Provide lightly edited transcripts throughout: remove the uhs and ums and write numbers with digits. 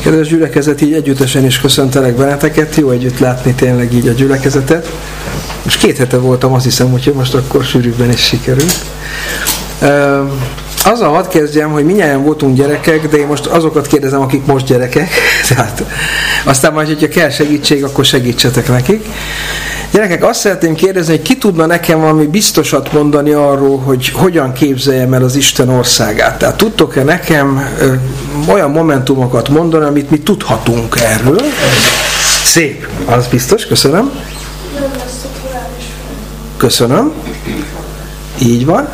Kedves gyülekezet, így együttesen is köszöntelek benneteket, jó együtt látni tényleg így a gyülekezetet. Most 2 hete voltam, azt hiszem, hogy most akkor sűrűbben is sikerült. Azzal hadd kezdjem, hogy mindnyájan voltunk gyerekek, de én most azokat kérdezem, akik most gyerekek. Tehát, aztán majd, hogyha kell segítség, akkor segítsetek nekik. Gyerekek, azt szeretném kérdezni, hogy ki tudna nekem valami biztosat mondani arról, hogy hogyan képzeljem el az Isten országát. Tehát tudtok-e nekem olyan momentumokat mondani, amit mi tudhatunk erről? Szép, az biztos, köszönöm. Köszönöm. Így van.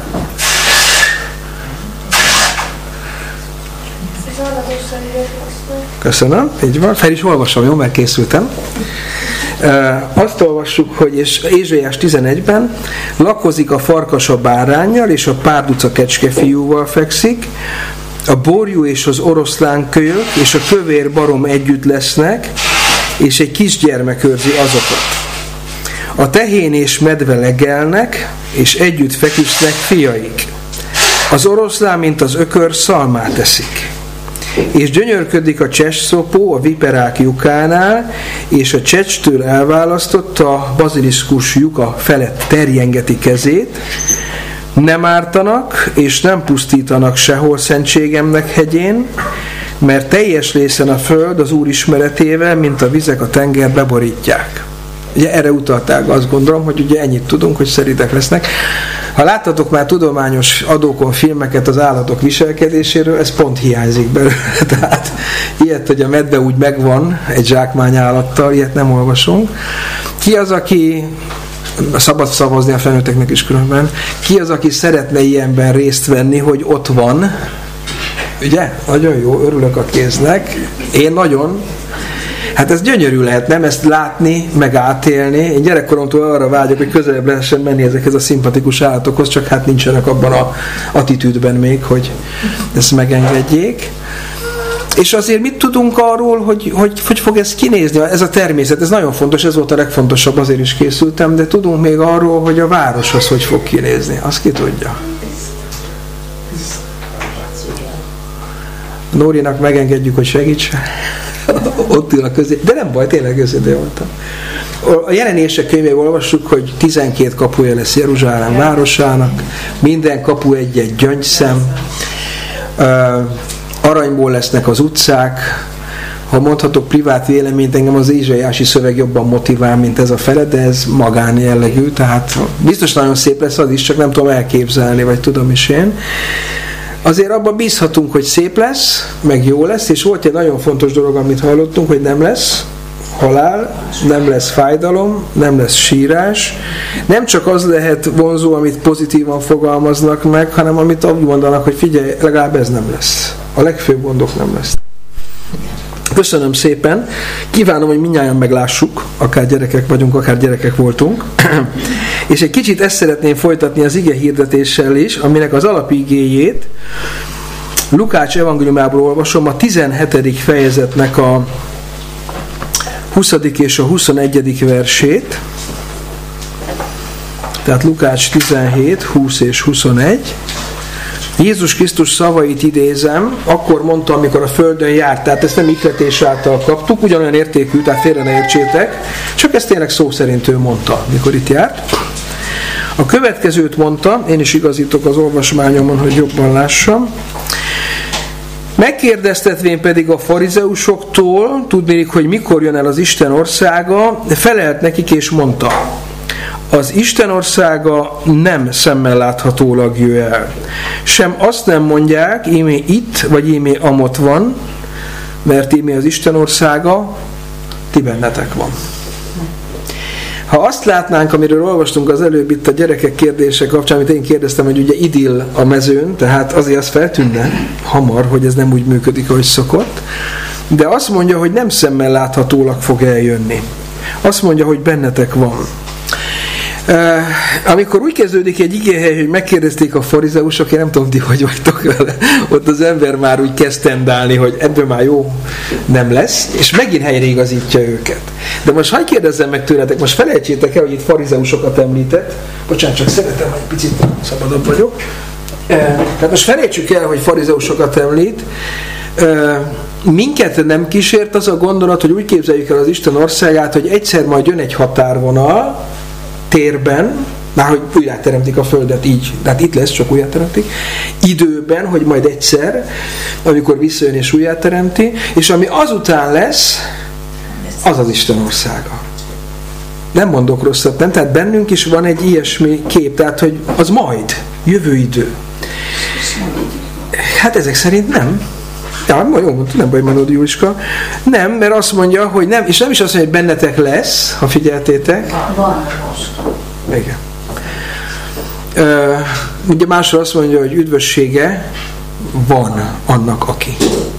Köszönöm, így van. Fel is olvasom, jó, mert készültem. Azt olvassuk, hogy Ézsaiás 11-ben lakozik a farkas a báránnyal, és a párduca kecskefiúval fekszik, a borjú és az oroszlán kölyök és a kövér barom együtt lesznek, és egy kisgyermek őrzi azokat. A tehén és medve legelnek, és együtt feküsznek fiaik. Az oroszlán, mint az ökör, szalmát eszik. És gyönyörködik a csecsszopó a viperák lyukánál, és a csecstől elválasztott a baziliszkus lyuka felett terjengeti kezét. Nem ártanak, és nem pusztítanak sehol szentségemnek hegyén, mert teljes lészen a föld az Úr ismeretével, mint a vizek a tenger beborítják. Ugye erre utalták, azt gondolom, hogy ugye ennyit tudunk, hogy szeridek lesznek. Ha láttatok már tudományos adókon filmeket az állatok viselkedéséről, ez pont hiányzik belőle. Tehát ilyet, hogy a medve úgy megvan egy zsákmány állattal, ilyet nem olvasunk. Ki az, aki, szabad szavazni a felnőtteknek is különben, ki az, aki szeretne ilyenben részt venni, hogy ott van? Ugye? Nagyon jó, örülök a kéznek. Én nagyon. Hát ez gyönyörű lehet, nem? Ezt látni, meg átélni. Én gyerekkoromtól arra vágyok, hogy közelebb lehessen menni ezekhez a szimpatikus állatokhoz, csak hát nincsenek abban az attitűdben még, hogy ezt megengedjék. És azért mit tudunk arról, hogy fog ez kinézni? Ez a természet, ez nagyon fontos, ez volt a legfontosabb, azért is készültem, de tudunk még arról, hogy a város az hogy fog kinézni. Azt ki tudja? Nórinak megengedjük, hogy segítsen. Ott ül a közé. De nem baj, tényleg őszintén voltam. A Jelenések könyvében olvassuk, hogy 12 kapuja lesz Jeruzsálem városának, minden kapu egy gyöngyszem, aranyból lesznek az utcák. Ha mondhatok privát véleményt, engem az ézsaiási szöveg jobban motivál, mint ez a fele, de ez magánjellegű, tehát biztos nagyon szép lesz az is, csak nem tudom elképzelni, vagy tudom is én. Azért abban bízhatunk, hogy szép lesz, meg jó lesz, és volt egy nagyon fontos dolog, amit hallottunk, hogy nem lesz halál, nem lesz fájdalom, nem lesz sírás. Nem csak az lehet vonzó, amit pozitívan fogalmaznak meg, hanem amit úgy mondanak, hogy figyelj, legalább ez nem lesz. A legfőbb gondok nem lesz. Köszönöm szépen. Kívánom, hogy mindnyájan meglássuk, akár gyerekek vagyunk, akár gyerekek voltunk. És egy kicsit ezt szeretném folytatni az ige hirdetéssel is, aminek az alapigéjét Lukács evangéliumából olvasom, a 17. fejezetnek a 20. és a 21. versét. Tehát Lukács 17, 20 és 21. Jézus Krisztus szavait idézem, akkor mondta, amikor a földön járt, tehát ezt nem ihletés által kaptuk, ugyanolyan értékű, tehát félre ne értsétek, csak ezt tényleg szó szerint ő mondta, mikor itt járt. A következőt mondta, én is igazítok az olvasmányomon, hogy jobban lássam. Megkérdeztetvén pedig a farizeusoktól, tudnék, hogy mikor jön el az Isten országa, felelt nekik és mondta: az Isten országa nem szemmel láthatólag jöjj el. Sem azt nem mondják, ímé itt, vagy ímé amott van, mert ímé az Isten országa ti bennetek van. Ha azt látnánk, amiről olvastunk az előbb itt a gyerekek kérdése kapcsán, amit én kérdeztem, hogy ugye idill a mezőn, tehát azért az feltűnne hamar, hogy ez nem úgy működik, ahogy szokott, de azt mondja, hogy nem szemmel láthatólag fog eljönni. Azt mondja, hogy bennetek van. Amikor úgy kezdődik egy igéhely, hogy megkérdezték a farizeusok, én nem tudom, ti hogy vagytok vele, ott az ember már úgy kezd tendálni, hogy ebből már jó nem lesz, és megint helyreigazítja őket. De most hadd kérdezzem meg tőletek, most felejtsétek el, hogy itt farizeusokat említett, bocsánat, csak szeretem, hogy picit szabadabb vagyok. Tehát most felejtsük el, hogy farizeusokat említ, minket nem kísért az a gondolat, hogy úgy képzeljük el az Isten országát, hogy egyszer majd jön egy határvonal térben, már hogy újjáteremtik a Földet így, tehát itt lesz, csak újjáteremtik, időben, hogy majd egyszer, amikor visszajön és újjáteremti, és ami azután lesz, az az Isten országa. Nem mondok rosszat, nem? Tehát bennünk is van egy ilyesmi kép, tehát hogy az majd, jövő idő. Hát ezek szerint nem. Ja, jól mondta, nem baj, Manódi Jóska. Nem, mert azt mondja, hogy nem, és nem is azt mondja, hogy bennetek lesz, ha figyeltétek. Van most. Igen. Ugye másról azt mondja, hogy üdvössége van annak, aki.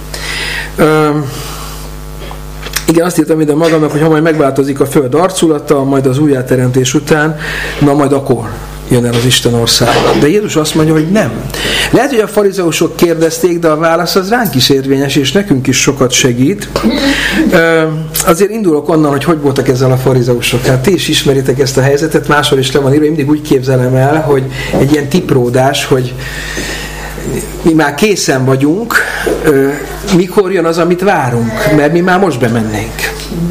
Igen, azt írtam ide magamnak, hogy ha majd megváltozik a föld arculata, majd az újjáteremtés után, na majd akkor jön el az Isten országa. De Jézus azt mondja, hogy nem. Lehet, hogy a farizeusok kérdezték, de a válasz az ránk is érvényes, és nekünk is sokat segít. Azért indulok onnan, hogy voltak ezzel a farizeusok. Hát ti is ismeritek ezt a helyzetet, máshol is le van írva, én mindig úgy képzelem el, hogy egy ilyen tipródás, hogy mi már készen vagyunk, mikor jön az, amit várunk, mert mi már most bemennénk.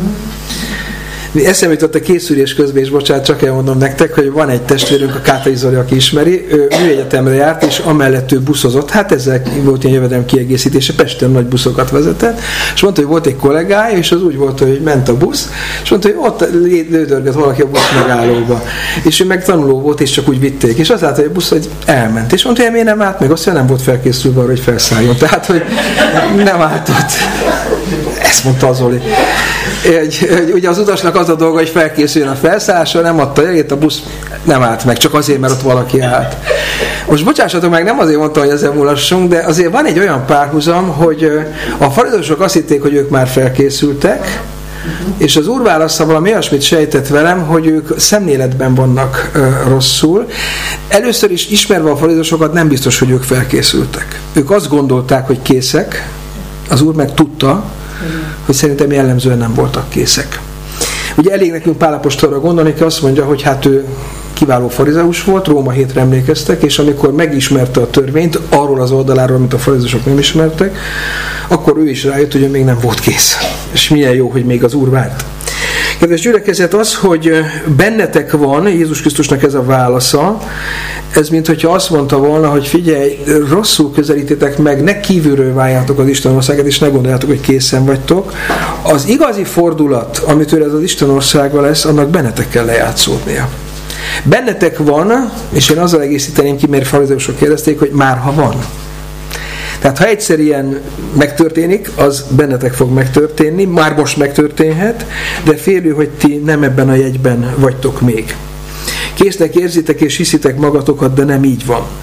Eszembe jutott a készülés közben, és bocsánat, csak elmondom nektek, hogy van egy testvérünk, a Kátai Zoli, aki ismeri, ő műegyetemre járt, és amellett ő buszozott, hát ezzel volt ilyen jövedelem kiegészítése, Pesten nagy buszokat vezetett, és mondta, hogy volt egy kollégája, és az úgy volt, hogy ment a busz, és mondta, hogy ott lődörgött valaki a busz megállóba, és ő meg tanuló volt, és csak úgy vitték, és az látta, hogy a busz hogy elment, és mondta, hogy miért nem állt meg, azt nem volt felkészülve arra, hogy felszálljon, tehát, hogy nem állt ott. Ezt mondta az Zoli. Ugye az utasnak az a dolga, hogy felkészüljön a felszállásra, nem adta jelét, a busz nem állt meg, csak azért, mert ott valaki állt. Most bocsássatok meg, nem azért mondtam, hogy ezzel mulassunk, de azért van egy olyan párhuzam, hogy a farizeusok azt hitték, hogy ők már felkészültek, és az Úr válasza valami olyasmit sejtett velem, hogy ők szemléletben vannak rosszul. Először is ismerve a farizeusokat nem biztos, hogy ők felkészültek. Ők azt gondolták, hogy készek, az Úr meg tudta, hogy szerintem jellemzően nem voltak készek. Ugye elég nekünk Pál apostolra gondolni, aki azt mondja, hogy hát ő kiváló farizeus volt, Róma 7-re emlékeztek, és amikor megismerte a törvényt, arról az oldaláról, amit a farizeusok nem ismertek, akkor ő is rájött, hogy ő még nem volt kész. És milyen jó, hogy még az Úr várt. Kedves gyülekezet, az, hogy bennetek van, Jézus Krisztusnak ez a válasza, ez mintha azt mondta volna, hogy figyelj, rosszul közelítétek meg, ne kívülről váljátok az Isten országát, és ne gondoljátok, hogy készen vagytok. Az igazi fordulat, amitől ez az Isten országa lesz, annak bennetek kell lejátszódnia. Bennetek van, és én azzal egészíteném ki, mert farizeusok kérdezték, hogy már ha van. Tehát ha egyszer ilyen megtörténik, az bennetek fog megtörténni, már most megtörténhet, de félő, hogy ti nem ebben a jegyben vagytok még. Késznek érzitek és hiszitek magatokat, de nem így van.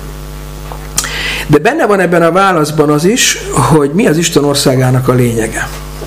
De benne van ebben a válaszban az is, hogy mi az Isten országának a lényege.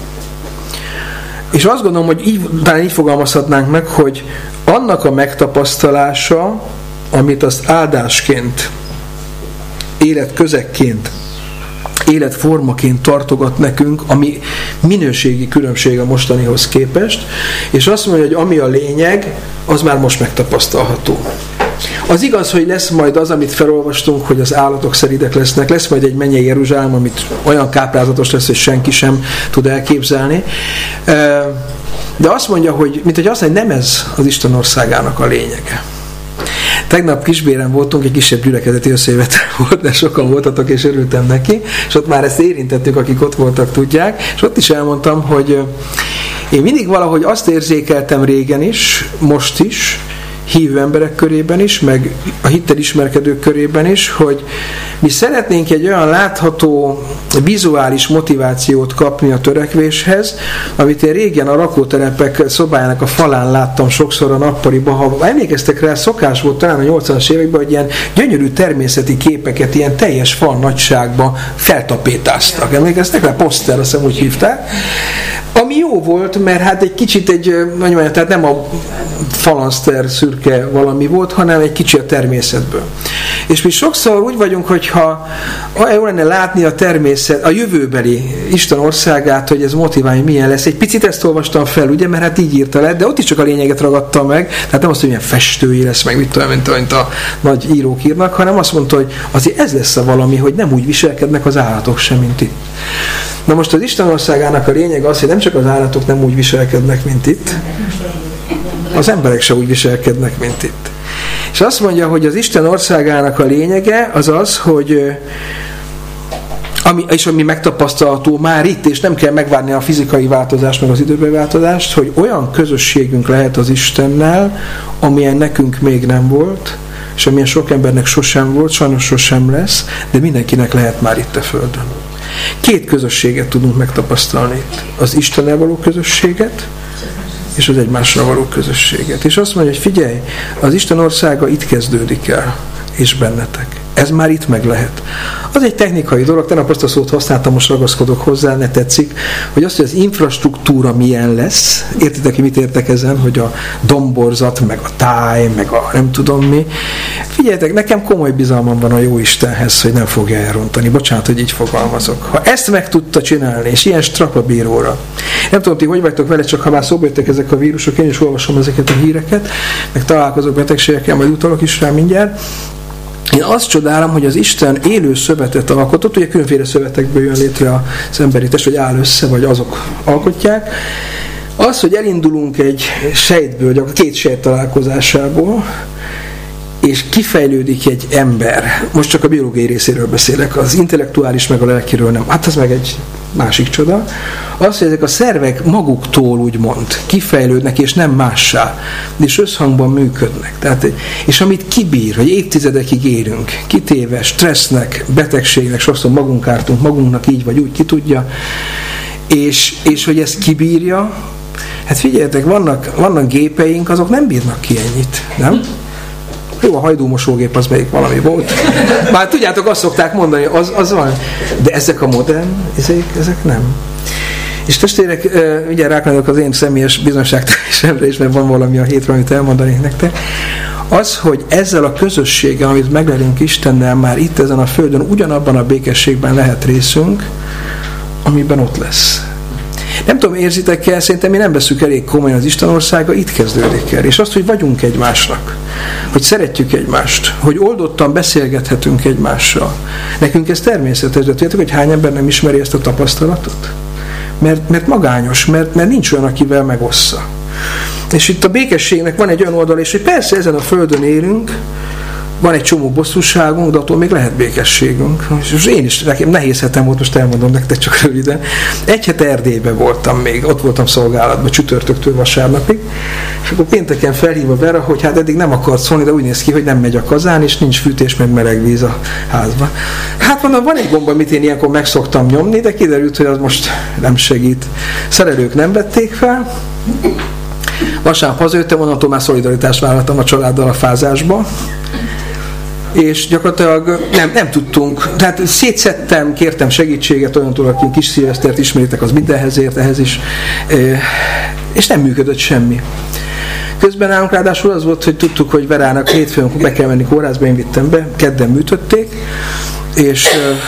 És azt gondolom, hogy talán így fogalmazhatnánk meg, hogy annak a megtapasztalása, amit az áldásként, életközekként, életformaként tartogat nekünk, ami minőségi különbség a mostanihoz képest, és azt mondja, hogy ami a lényeg, az már most megtapasztalható. Az igaz, hogy lesz majd az, amit felolvastunk, hogy az állatok szelídek lesznek, lesz majd egy mennyei Jeruzsálem, amit olyan káprázatos lesz, hogy senki sem tud elképzelni. De azt mondja, hogy nem ez az Isten országának a lényege. Tegnap Kisbéren voltunk, egy kisebb gyülekezeti összejövetel volt, de sokan voltatok, és örültem neki, és ott már ezt érintettük, akik ott voltak, tudják, és ott is elmondtam, hogy én mindig valahogy azt érzékeltem régen is, most is, hívő emberek körében is, meg a hittel ismerkedők körében is, hogy mi szeretnénk egy olyan látható, vizuális motivációt kapni a törekvéshez, amit én régen a rakótelepek szobájának a falán láttam sokszor a nappaliban. Ha emlékeztek rá, szokás volt talán a 80-as években, hogy ilyen gyönyörű természeti képeket ilyen teljes fal nagyságban feltapétáztak. Emlékeztek rá? Poszter, azt hiszem úgy hívták. Ami jó volt, mert hát egy kicsit tehát nem a falanszter szürke valami volt, hanem egy kicsi a természetből. És mi sokszor úgy vagyunk, hogyha olyan jó lenne látni a természet, a jövőbeli Isten országát, hogy ez motiválja, milyen lesz. Egy picit ezt olvastam fel, ugye, mert hát így írta le, de ott is csak a lényeget ragadta meg, tehát nem azt, hogy milyen festői lesz, meg mint a nagy írók írnak, hanem azt mondta, hogy azért ez lesz a valami, hogy nem úgy viselkednek az állatok sem, mint itt. Na most az Isten országának a lényeg az, hogy nem csak az állatok nem úgy viselkednek, mint itt, az emberek se úgy viselkednek, mint itt. És azt mondja, hogy az Isten országának a lényege az az, hogy ami megtapasztalható már itt, és nem kell megvárni a fizikai változást, meg az időbeli változást, hogy olyan közösségünk lehet az Istennel, amilyen nekünk még nem volt, és amilyen sok embernek sosem volt, sajnos sosem lesz, de mindenkinek lehet már itt a Földön. 2 közösséget tudunk megtapasztalni itt. Az Istennel való közösséget, és az egymásra való közösséget. És azt mondja, hogy figyelj, az Isten országa itt kezdődik el, és bennetek. Ez már itt meg lehet. Az egy technikai dolog, tegnap azt a szót használtam, most ragaszkodok hozzá, ne tetszik, hogy azt, hogy az infrastruktúra milyen lesz, értitek, mit értek ezen, hogy a domborzat, meg a táj, meg a nem tudom mi. Figyeljetek, nekem komoly bizalmam van a Jóistenhez, hogy nem fogja elrontani. Bocsánat, hogy így fogalmazok. Ha ezt meg tudta csinálni, és ilyen strapabíróra, nem tudom, ti hogy vagytok vele, csak ha már szóba jöttek ezek a vírusok, én is olvasom ezeket a híreket, meg találkozok betegségekkel, majd utalok is rá mindjárt. Én azt csodálom, hogy az Isten élő szövetet alkotott, ugye különféle szövetekből jön létre az emberi test, vagy áll össze, vagy azok alkotják. Az, hogy elindulunk egy sejtből, a 2 sejt találkozásából, és kifejlődik egy ember. Most csak a biológiai részéről beszélek, az intellektuális meg a lelkiről nem. Hát az meg egy másik csoda. Az, hogy ezek a szervek maguktól úgymond kifejlődnek, és nem mássá, és összhangban működnek. Tehát, és amit kibír, hogy évtizedekig élünk, kitéve stressznek, betegségnek, sokszor magunk ártunk, magunknak így vagy úgy, ki tudja, és hogy ezt kibírja, hát figyeljetek, vannak gépeink, azok nem bírnak ki ennyit, nem? Jó, a hajdúmosógép az melyik valami volt. Már tudjátok, azt szokták mondani, az van. De ezek a modern, ezek nem. És testvérek, ugye rákanyolok az én személyes bizonságtelésemre is, mert van valami a hétre, amit elmondanék nektek. Az, hogy ezzel a közösséggel, amit meglelünk Istennel már itt ezen a Földön, ugyanabban a békességben lehet részünk, amiben ott lesz. Nem tudom, érzitek-e, szerintem mi nem veszük elég komolyan, az Isten országa itt kezdődik el. És azt, hogy vagyunk egymásnak, hogy szeretjük egymást, hogy oldottan beszélgethetünk egymással. Nekünk ez természetes, de tudjátok, hogy hány ember nem ismeri ezt a tapasztalatot? Mert magányos, mert nincs olyan, akivel megossza. És itt a békességnek van egy olyan oldal, és hogy persze ezen a Földön élünk, van egy csomó bosszúságunk, de attól még lehet békességünk. És én is, nekem nehéz hetem volt, most elmondom nektek csak röviden. 1 hete Erdélyben voltam még, ott voltam szolgálatban, csütörtöktől vasárnapig, és akkor pénteken felhív a Vera, hogy hát eddig nem akart szólni, de úgy néz ki, hogy nem megy a kazán, és nincs fűtés, meg meleg víz a házban. Hát mondom, van egy gomba, amit én ilyenkor meg szoktam nyomni, de kiderült, hogy az most nem segít. Szerelők nem vették fel. Vasárnap hazajöttem, onnantól már szolidaritást vállaltam a családdal a fázásba. És gyakorlatilag nem tudtunk, tehát szétszedtem, kértem segítséget olyantól, aki kis szilvesztert ismeritek, az mindenhez ért, ehhez is, és nem működött semmi. Közben nálunk ráadásul az volt, hogy tudtuk, hogy Verának hétfőn be kell menni kórházba, én vittem be, kedden műtötték, és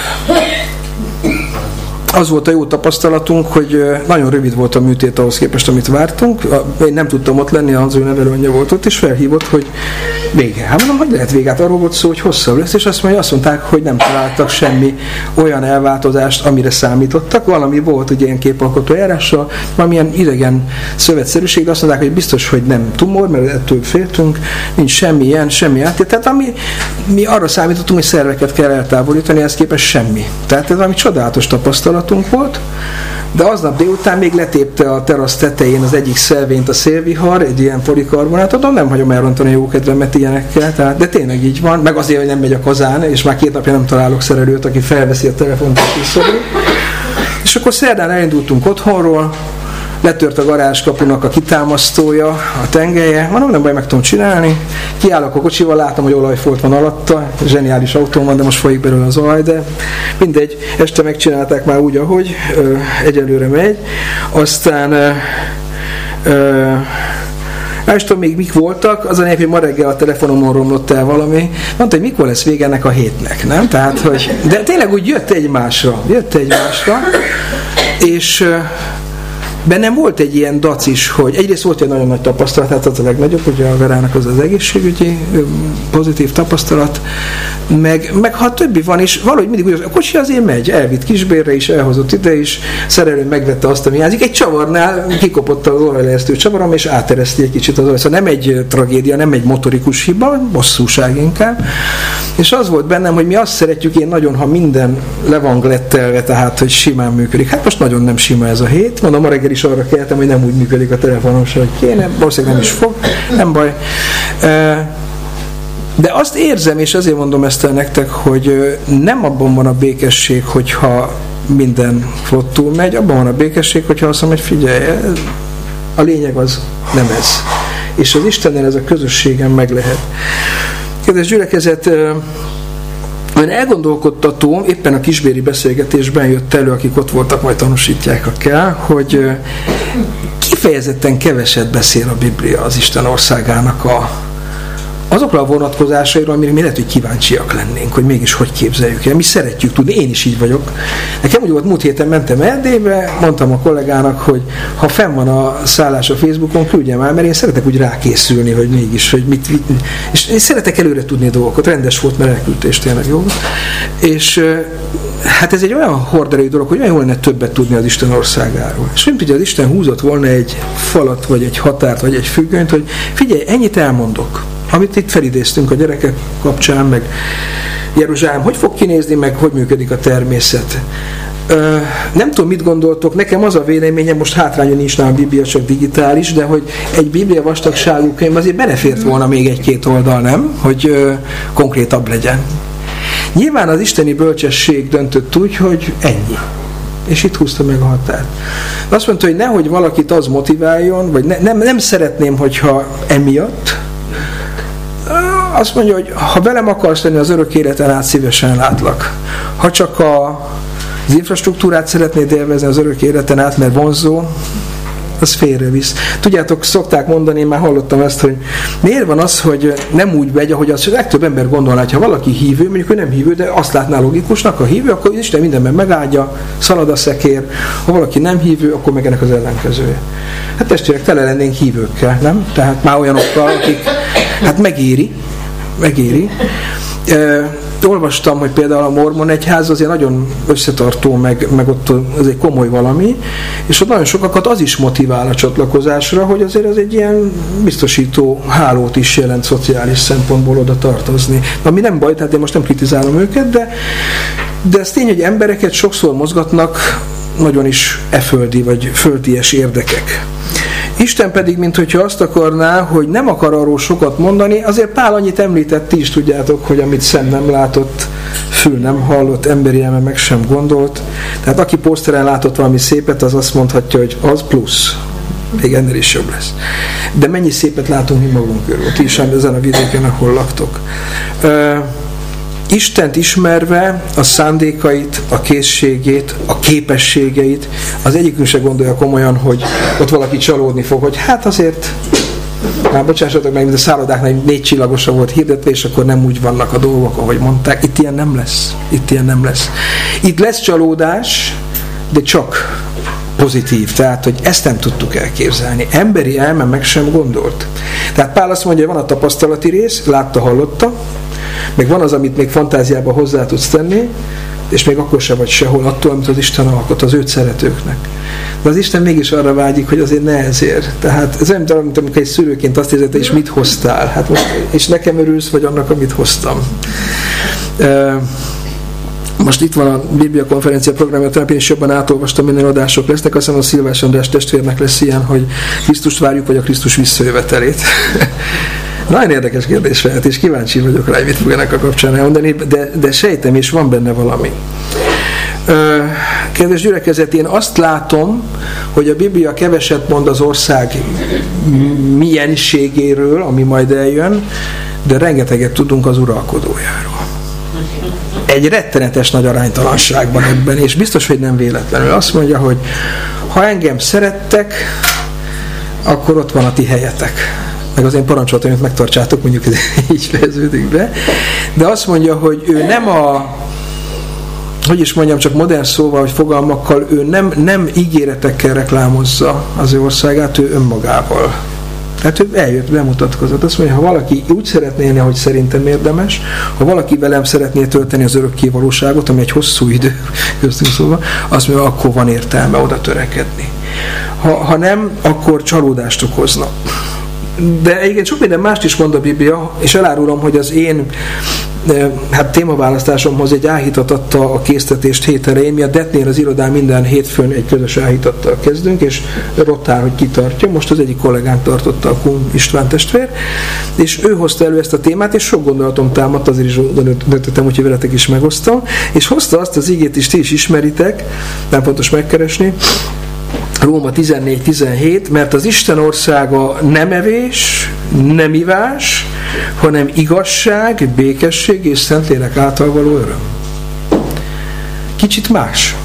az volt a jó tapasztalatunk, hogy nagyon rövid volt a műtét ahhoz képest, amit vártunk. Én nem tudtam ott lenni, az ő nevelőanyja volt ott, és felhívott, hogy vége. Hát mondom, hogy lehet vége? Hát arról volt szó, hogy hosszabb lesz, és azt mondták, hogy nem találtak semmi olyan elváltozást, amire számítottak. Valami volt ugye ilyen képalkotó járással, valamilyen idegen szövetszerűség, de azt mondták, hogy biztos, hogy nem tumor, mert ettől féltünk, nincs semmi ilyen, semmi átét. Tehát mi arra számítottunk, hogy szerveket kell eltávolítani, ez képest semmi. Tehát ez valami csodálatos tapasztalat volt, de aznap délután még letépte a terasz tetején az egyik szelvényt a szélvihar, egy ilyen polikarbonát, nem hagyom elrontani a jókedvemet ilyenekkel, de tényleg így van, meg azért, hogy nem megy a kazán, és már 2 napja nem találok szerelőt, aki felveszi a telefont és visszadó. És akkor szerdán elindultunk otthonról, letört a garázskapunak a kitámasztója, a tengelye, mondom, nem baj, meg tudom csinálni. Kiállok a kocsival, látom, hogy olajfolt van alatta, zseniális autóm van, de most folyik belőle az olaj, de mindegy, este megcsinálták már úgy, ahogy, egyelőre megy. Aztán nem tudom még mik voltak, az a nép, hogy ma reggel a telefonomon romlott el valami. Mondta, hogy mikor lesz vége ennek a hétnek, nem? Tehát, hogy, de tényleg úgy jött egymásra, és bennem volt egy ilyen dac is, hogy egyrészt volt egy nagyon nagy tapasztalat, hát az a legnagyobb, ugye a Verának az egészségügyi pozitív tapasztalat, meg ha többi van is, valahogy mindig úgy, a kocsi azért megy, elvitt Kisbérre is, elhozott ide is, szerelő megvette azt, ami hiányzik. Egy csavarnál kikopott az olajleeresztő csavarom, és átereszti egy kicsit az olaj. Szóval nem egy tragédia, nem egy motorikus hiba, bosszúság inkább. És az volt bennem, hogy mi azt szeretjük én nagyon, ha minden le van glettelve, tehát hogy simán működik. Hát most nagyon nem sima ez a hét. Mondom, ma reggel is arra keltem, hogy nem úgy működik a telefonom se, hogy kéne, valószínűleg nem is fog, nem baj. De azt érzem, és azért mondom ezt el nektek, hogy nem abban van a békesség, hogyha minden flottul megy, abban van a békesség, hogyha azt mondom, hogy figyelj, a lényeg az nem ez. És az Istennel ez a közösségen meg lehet. Kedves gyülekezet, olyan elgondolkodtató, éppen a kisbéri beszélgetésben jött elő, akik ott voltak, majd tanúsítják, ha kell, hogy kifejezetten keveset beszél a Biblia az Isten országának azokra a vonatkozásairól, amire mi lehet, hogy kíváncsiak lennénk, hogy mégis hogy képzeljük el. Mi szeretjük tudni, én is így vagyok. Nekem úgy volt, múlt héten mentem Erdélybe, mondtam a kollégának, hogy ha fenn van a szállás a Facebookon, küldjem el, mert én szeretek úgy rákészülni, hogy mégis, hogy mit és én szeretek előre tudni dolgokat. Rendes volt, mert elküldtés tényleg jó. És hát ez egy olyan horderejű dolog, hogy olyan jól lenne többet tudni az Isten országáról. És nem tudja, az Isten húzott volna egy falat, vagy egy határt, vagy egy függönyt, hogy figyelj, ennyit elmondok, amit itt felidéztünk a gyerekek kapcsán, meg Jeruzsálem, hogy fog kinézni, meg hogy működik a természet. Nem tudom, mit gondoltok, nekem az a véleményem, most hátrányon nincs nálam Biblia, csak digitális, de hogy egy Biblia vastagságú könyv azért belefért volna még egy-két oldal, nem? Hogy konkrétabb legyen. Nyilván az isteni bölcsesség döntött úgy, hogy ennyi. És itt húzta meg a határt. Azt mondta, hogy nehogy valakit az motiváljon, vagy nem szeretném, hogyha emiatt. Azt mondja, hogy ha velem akarsz lenni az örök életen át, szívesen látlak. Ha csak az infrastruktúrát szeretnéd élvezni az örök életen át, mert vonzó, az félrevisz. Tudjátok, szokták mondani, én már hallottam ezt, hogy miért van az, hogy nem úgy megy, ahogy az legtöbb ember gondolná, hogy ha valaki hívő, mondjuk ő nem hívő, de azt látná logikusnak, ha hívő, akkor Isten mindenben megáldja, szalad a szekér, ha valaki nem hívő, akkor meg ennek az ellenkezője. Hát testvérek, tele lennénk hívőkkel, nem? Tehát már olyanokkal, akik, hát megéri. Olvastam, hogy például a mormon egyház azért nagyon összetartó, meg ott az egy komoly valami, és ott nagyon sokakat az is motivál a csatlakozásra, hogy azért az egy ilyen biztosító hálót is jelent szociális szempontból oda tartozni. Ami nem baj, tehát én most nem kritizálom őket, de ez tény, hogy embereket sokszor mozgatnak nagyon is földi vagy földies érdekek. Isten pedig, minthogyha azt akarná, hogy nem akar arról sokat mondani, azért Pál annyit említett, ti is tudjátok, hogy amit szem nem látott, fül nem hallott, emberi elme meg sem gondolt. Tehát aki poszteren látott valami szépet, az azt mondhatja, hogy az plusz. Még ennél is jobb lesz. De mennyi szépet látunk mi magunk körül? Ti is ezen a vidéken, ahol laktok. Istent ismerve a szándékait, a készségét, a képességeit, az egyikünk se gondolja komolyan, hogy ott valaki csalódni fog, hogy hát azért, már bocsássatok meg, mint a szállodáknál 4 csillagosra volt hirdetve, és akkor nem úgy vannak a dolgok, ahogy mondták. Itt ilyen nem lesz. Itt lesz csalódás, de csak pozitív. Tehát, hogy ezt nem tudtuk elképzelni. Emberi elme meg sem gondolt. Tehát Pál azt mondja, hogy van a tapasztalati rész, látta, hallotta, meg van az, amit még fantáziába hozzá tudsz tenni, és még akkor sem vagy sehol attól, amit az Isten alkot az őt szeretőknek. De az Isten mégis arra vágyik, hogy azért ne ezért. Tehát ez olyan, mint amikor egy szülőként azt érzed, és mit hoztál? Hát most, és nekem örülsz, vagy annak, amit hoztam. Most itt van a Biblia konferencia programja, talán én is jobban átolvastam, minden adások lesznek, azt hiszem a Szilvás András testvérnek lesz ilyen, hogy Krisztust várjuk, vagy a Krisztus visszajövetelét. Nagyon érdekes kérdés lehet, és kíváncsi vagyok rá, hogy mit fog ennek a kapcsán elmondani, de sejtem, és van benne valami. Kedves gyülekezet, én azt látom, hogy a Biblia keveset mond az ország mienségéről, ami majd eljön, de rengeteget tudunk az uralkodójáról. Egy rettenetes nagy aránytalanságban ebben, és biztos, hogy nem véletlenül. Azt mondja, hogy ha engem szerettek, akkor ott van a ti helyetek. Meg az én parancsolatom, amit megtartsátok, mondjuk ez így fejeződik be. De azt mondja, hogy ő nem hogy is mondjam, csak modern szóval, vagy fogalmakkal, ő nem ígéretekkel reklámozza az ő országát, ő önmagával. Tehát ő eljött, bemutatkozott. Azt mondja, ha valaki úgy szeretné élni, ahogy szerintem érdemes, ha valaki velem szeretné tölteni az örökké valóságot, ami egy hosszú idő köztünk szóval, azt mondja, akkor van értelme oda törekedni. Ha nem, akkor csalódást okozna. De egyébként sok minden mást is mond a Biblia, és elárulom, hogy az én témaválasztásomhoz egy áhítat adta a késztetést hét elején. Mi a DET-nél az irodán minden hétfőn egy közös áhítattal kezdünk, és rotál, hogy ki tartja. Most az egyik kollégánk tartotta, a Kun István testvér, és ő hozta elő ezt a témát, és sok gondolatom támadt, azért is döntöttem, úgyhogy veletek is megosztom, és hozta azt az igét is, ti is ismeritek, nem fontos megkeresni, Róma 14-17, mert az Isten országa nem evés, nem ivás, hanem igazság, békesség és Szentlélek által való öröm. Kicsit más.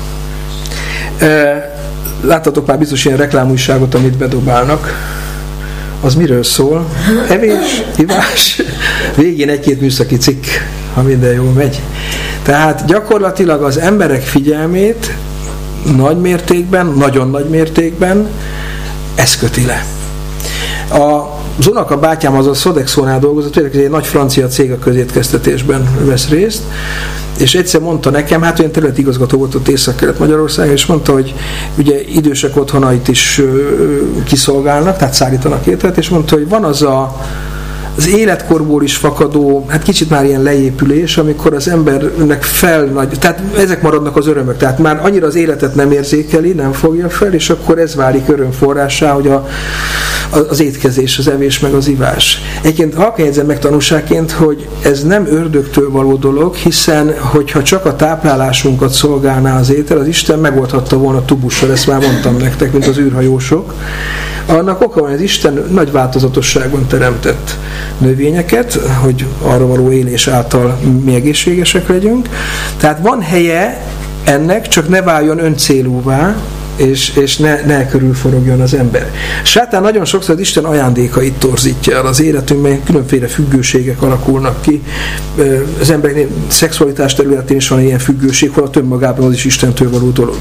Láttatok már biztos ilyen reklámújságot, amit bedobálnak. Az miről szól? Evés, ivás, végén egy-két műszaki cikk, ha minden jól megy. Tehát gyakorlatilag az emberek figyelmét nagy mértékben, nagyon nagy mértékben ez köti le. Az unokabátyám az a Sodexónál dolgozott, ez egy nagy francia cég, a közétkeztetésben vesz részt, és egyszer mondta nekem, hát olyan területigazgató volt ott Észak-Kelet-Magyarországon, és mondta, hogy ugye idősek otthonait is kiszolgálnak, tehát szállítanak ételt, és mondta, hogy van az az életkorból is fakadó, hát kicsit már ilyen leépülés, amikor az embernek tehát ezek maradnak az örömök, tehát már annyira az életet nem érzékeli, nem fogja fel, és akkor ez válik örömforrássá, hogy az étkezés, az evés, meg az ivás. Egyébként halkan jegyzem meg tanúságként, hogy ez nem ördögtől való dolog, hiszen hogyha csak a táplálásunkat szolgálná az étel, az Isten megoldhatta volna tubussal, ezt már mondtam nektek, mint az űrhajósok. Annak oka van, az Isten nagy változatosságban teremtett növényeket, hogy arra való élés által mi egészségesek legyünk. Tehát van helye ennek, csak ne váljon öncélúvá, és ne körülforogjon az ember. Sátán nagyon sokszor az Isten ajándékait torzítja el az életünkben, különféle függőségek alakulnak ki. Az embereknél szexualitás területén is van ilyen függőség, hol a önmagában az is Istentől való dolog.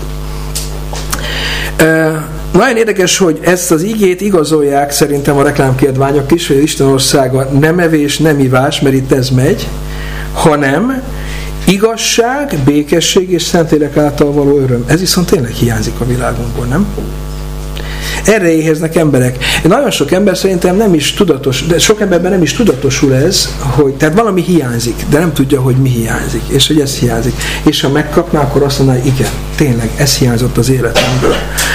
Nagyon érdekes, hogy ezt az igét igazolják szerintem a reklámkiadványok is, hogy az Isten országa nem evés, nem ivás, mert itt ez megy, hanem igazság, békesség és Szentlélek által való öröm. Ez viszont tényleg hiányzik a világunkból, nem? Erre éheznek emberek. Nagyon sok ember szerintem nem is tudatos, de sok emberben nem is tudatosul ez, hogy tehát valami hiányzik, de nem tudja, hogy mi hiányzik, és hogy ez hiányzik. És ha megkapná, akkor azt mondaná, igen, tényleg, ez hiányzott az életemből.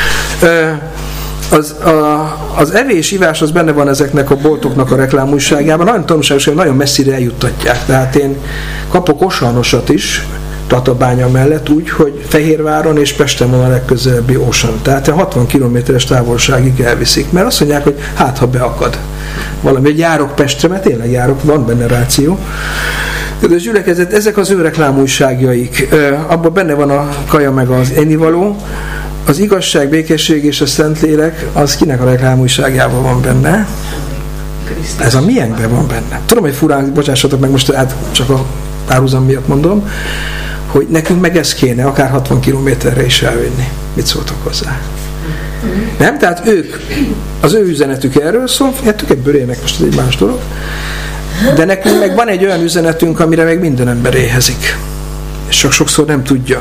Az evés-ivás az benne van ezeknek a boltoknak a reklámújságában, nagyon tanulságos, hogy nagyon messzire eljuttatják. Tehát én kapok Osanosat is, Tatabánya mellett úgy, hogy Fehérváron és Pesten van a legközelebbi Osan. Tehát 60 kilométeres távolságig elviszik, mert azt mondják, hogy hát ha beakad valami, hogy járok Pestre, mert tényleg járok, van benne ráció. De gyülekezet, ezek az ő reklámújságjaik, abban benne van a kaja meg az ennivaló, az igazság, békesség és a Szentlélek, az kinek a reklámújságjában van benne? Ez a miénkben van benne. Tudom, hogy furán, bocsássatok meg, most csak a párhuzam miatt mondom, hogy nekünk meg ez kéne, akár 60 kilométerre is elvinni. Mit szóltok hozzá? Nem? Tehát ők, az ő üzenetük erről szól, hát ebből élnek, most ez egy más dolog, de nekünk meg van egy olyan üzenetünk, amire meg minden ember éhezik. És csak sokszor nem tudja.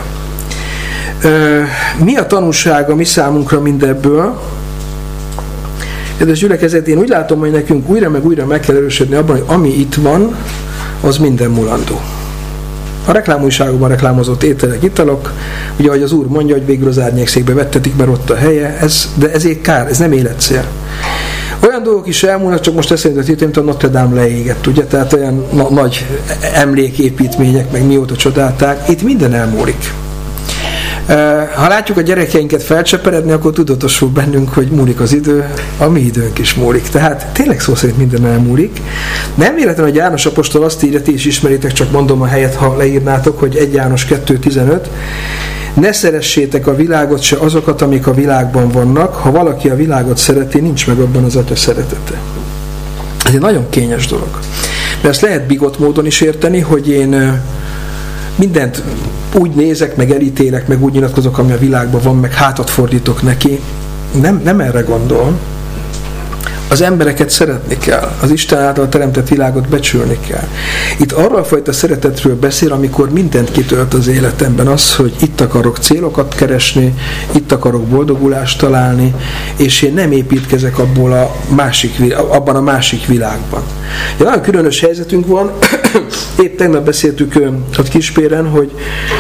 Mi a tanulsága mi számunkra mindebből? Kedves gyülekezet, én úgy látom, hogy nekünk újra meg újra meg kell erősödni abban, hogy ami itt van, az minden mulandó. A reklámújságokban reklámozott ételek, italok, ugye, ahogy az Úr mondja, hogy végül az árnyékszékbe vettetik, mert ott a helye, de ezért kár, ez nem életcél. Olyan dolgok is elmúlnak, csak most eszembe jutott, mint a Notre Dame leégett, ugye, tehát olyan nagy emléképítmények, meg mióta csodálták, itt minden elmúlik. Ha látjuk a gyerekeinket felcseperedni, akkor tudatosul bennünk, hogy múlik az idő, a mi időnk is múlik. Tehát tényleg szó szerint minden elmúlik. Nem véletlen, hogy János apostol azt írja, ti is ismeritek, csak mondom a helyet, ha leírnátok, hogy 1 János 2.15. Ne szeressétek a világot, se azokat, amik a világban vannak. Ha valaki a világot szereti, nincs meg abban az Atya szeretete. Ez egy nagyon kényes dolog. Mert ezt lehet bigott módon is érteni, hogy én mindent úgy nézek, meg elítélek, meg úgy nyilatkozok, ami a világban van, meg hátat fordítok neki. Nem erre gondol. Az embereket szeretni kell, az Isten által teremtett világot becsülni kell. Itt arról a fajta szeretetről beszél, amikor mindent kitölt az életemben, az, hogy itt akarok célokat keresni, itt akarok boldogulást találni, és én nem építkezek abban a másik világban. Ja, nagyon különös helyzetünk van, épp tegnap beszéltük a Kispéren, hogy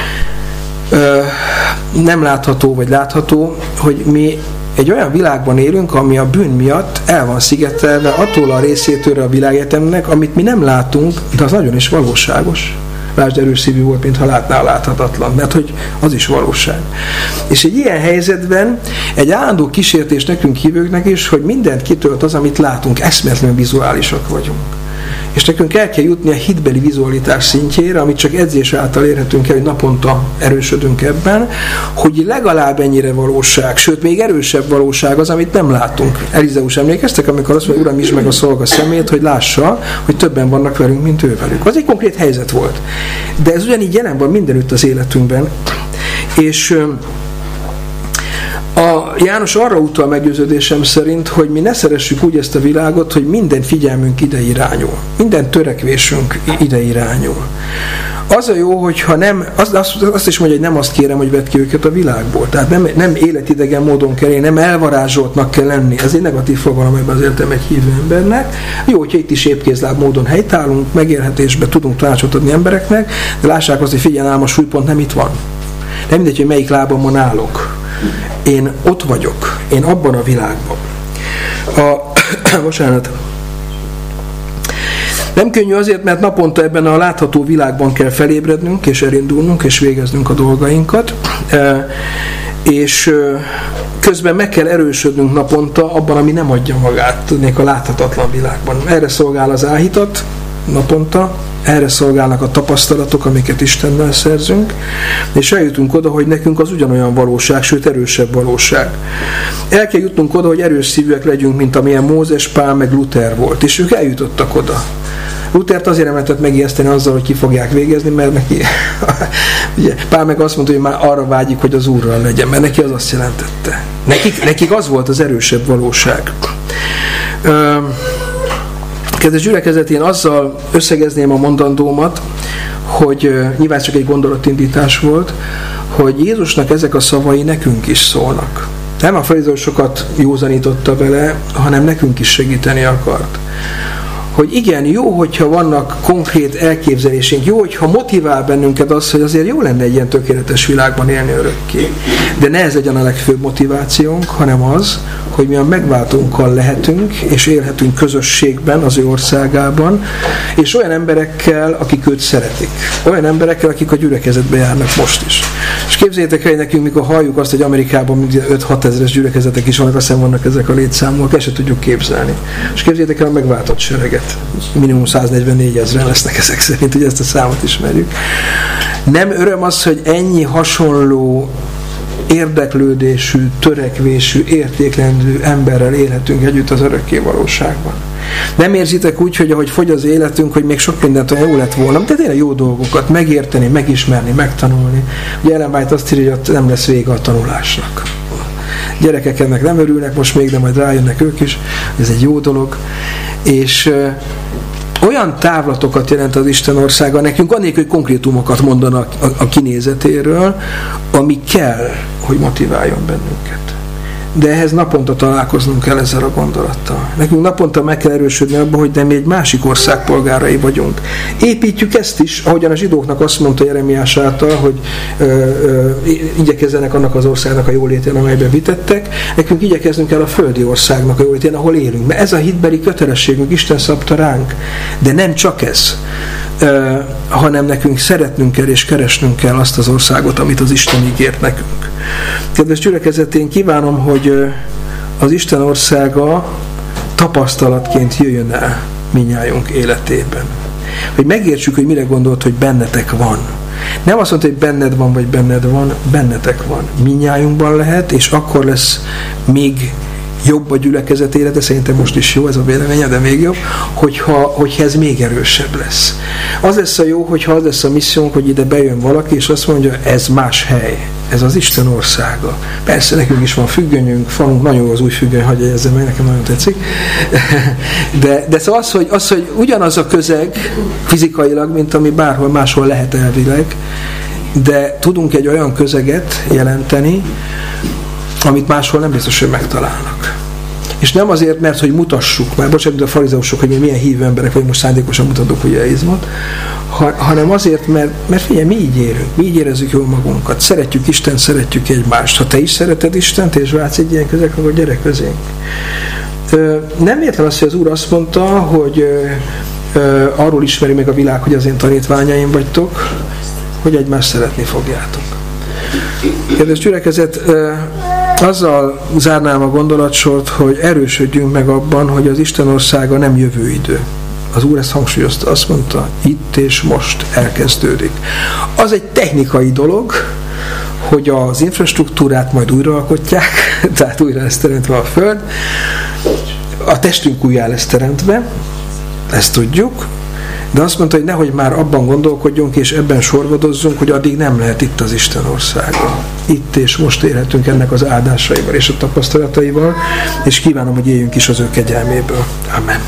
nem látható vagy látható, hogy mi egy olyan világban élünk, ami a bűn miatt el van szigetelve attól a részétől a világegyetemnek, amit mi nem látunk, de az nagyon is valóságos. Lásd, erős szívű volt, mintha látná a láthatatlan, mert hogy az is valóság. És egy ilyen helyzetben egy állandó kísértés nekünk hívőknek is, hogy mindent kitölt az, amit látunk, eszméletlenül vizuálisak vagyunk. És nekünk el kell jutni a hitbeli vizualitás szintjére, amit csak edzés által érhetünk el, hogy naponta erősödünk ebben, hogy legalább ennyire valóság, sőt, még erősebb valóság az, amit nem látunk. Elizeus, emlékeztek, amikor azt mondja, Uram, nyisd meg a szolga szemét, hogy lássa, hogy többen vannak velünk, mint ő velük. Az egy konkrét helyzet volt. De ez ugyanígy jelen van mindenütt az életünkben. És a János arra utal meggyőződésem szerint, hogy mi ne szeressük úgy ezt a világot, hogy minden figyelmünk ide irányul. Minden törekvésünk ide irányul. Az a jó, hogyha nem, azt is mondja, hogy nem azt kérem, hogy vedd ki őket a világból. Tehát nem életidegen módon kell, nem elvarázsoltnak kell lenni. Ez egy negatív fogalom ebben az értelem egy hívő embernek. Jó, hogyha itt is épkézláb módon helytállunk, megélhetésbe tudunk tanácsot adni embereknek, de lássák azt, hogy figyelj, ám a súlypont nem itt van. Nem mindegy, hogy melyik lábamon állok. Én ott vagyok. Én abban a világban. Bocsánat. Nem könnyű azért, mert naponta ebben a látható világban kell felébrednünk, és elindulnunk, és végeznünk a dolgainkat. És közben meg kell erősödnünk naponta abban, ami nem adja magát, tudnék, a láthatatlan világban. Erre szolgál az áhítat naponta, erre szolgálnak a tapasztalatok, amiket Istennel szerzünk, és eljutunk oda, hogy nekünk az ugyanolyan valóság, sőt erősebb valóság. El kell jutnunk oda, hogy erős szívűek legyünk, mint amilyen Mózes, Pál meg Luther volt, és ők eljutottak oda. Luthert azért nem lehetett megijeszteni azzal, hogy ki fogják végezni, mert neki ugye, Pál meg azt mondta, hogy már arra vágyik, hogy az Úrral legyen, mert neki az azt jelentette. Nekik az volt az erősebb valóság. Kedves gyülekezet, én azzal összegezném a mondandómat, hogy nyilván csak egy gondolatindítás volt, hogy Jézusnak ezek a szavai nekünk is szólnak. Nem a farizeusokat józanította vele, hanem nekünk is segíteni akart. Hogy igen, jó, hogyha vannak konkrét elképzelésénk, jó, hogyha motivál bennünket az, hogy azért jó lenne egy ilyen tökéletes világban élni örökké. De ne ez legyen a legfőbb motivációnk, hanem az, hogy mi a megváltónkkal lehetünk, és élhetünk közösségben, az ő országában, és olyan emberekkel, akik őt szeretik. Olyan emberekkel, akik a gyülekezetbe járnak most is. És képzeljétek el, nekünk, mikor halljuk azt, hogy Amerikában 5-6 ezeres gyülekezetek is vannak, aztán vannak ezek a létszámok, ezt se tudjuk képzelni. És képzeljétek el a megváltott sereget. Minimum 144 000 lesznek ezek szerint, hogy ezt a számot ismerjük. Nem öröm az, hogy ennyi hasonló érdeklődésű, törekvésű, értéklendő emberrel élhetünk együtt az örökké valóságban. Nem érzitek úgy, hogy ahogy fogy az életünk, hogy még sok mindent olyan jó lett volna, de tényleg jó dolgokat megérteni, megismerni, megtanulni. Ugye Ellen White azt írja, hogy nem lesz vége a tanulásnak. Gyerekek ennek nem örülnek most még, de majd rájönnek ők is, ez egy jó dolog. És olyan távlatokat jelent az Isten országa nekünk, annélkül, hogy konkrétumokat mondanak a kinézetéről, ami kell, hogy motiváljon bennünket. De ehhez naponta találkoznunk kell ezzel a gondolattal. Nekünk naponta meg kell erősödni abban, hogy de mi egy másik ország polgárai vagyunk. Építjük ezt is, ahogyan a zsidóknak azt mondta Jeremiás által, hogy igyekezzenek annak az országnak a jólétén, amelyben vitettek. Nekünk igyekeznünk el a földi országnak a jólétén, ahol élünk. Mert ez a hitbeli kötelességünk, Isten szabta ránk. De nem csak ez, hanem nekünk szeretnünk kell és keresnünk kell azt az országot, amit az Isten ígért nekünk. Kedves gyülekezet, én kívánom, hogy az Isten országa tapasztalatként jöjjön el mindnyájunk életében. Hogy megértsük, hogy mire gondolt, hogy bennetek van. Nem azt mondta, hogy benned van, vagy benned van, bennetek van. Mindnyájunkban lehet, és akkor lesz még jobb a gyülekezet élete, szerintem most is jó ez a véleménye, de még jobb, hogyha ez még erősebb lesz. Az lesz a jó, hogyha az lesz a missziónk, hogy ide bejön valaki, és azt mondja, ez más hely, ez az Isten országa. Persze nekünk is van függönyünk, falunk, nagyon jó az új függöny, hagyja ezzel meg, nekem nagyon tetszik. De szóval az, hogy ugyanaz a közeg fizikailag, mint ami bárhol máshol lehet elvileg, de tudunk egy olyan közeget jelenteni, amit máshol nem biztos, hogy megtalálnak. És nem azért, mert hogy mutassuk, már bocsánat, a farizeusok, hogy mi milyen hívő emberek, vagy most szándékosan mutatok ugye izmot, hanem azért, mert figyelj, mi így érünk, mi így érezzük jól magunkat, szeretjük Istent, szeretjük egymást. Ha te is szereted Istent, és vágysz egy ilyen közeg, akkor gyere közénk. Nem értem azt, hogy az Úr azt mondta, hogy arról ismeri meg a világ, hogy az én tanítványaim vagytok, hogy egymást szeretni fogjátok. Kedves gyülekezet, azzal zárnám a gondolatsort, hogy erősödjünk meg abban, hogy az Isten országa nem jövő idő. Az Úr ezt hangsúlyozta, azt mondta, itt és most elkezdődik. Az egy technikai dolog, hogy az infrastruktúrát majd újraalkotják, tehát újra lesz teremtve a Föld, a testünk újjá lesz teremtve, ezt tudjuk, de azt mondta, hogy nehogy már abban gondolkodjunk, és ebben sorvadozzunk, hogy addig nem lehet itt az Isten országa. Itt és most élhetünk ennek az áldásaival és a tapasztalataival, és kívánom, hogy éljünk is az ő kegyelméből. Amen.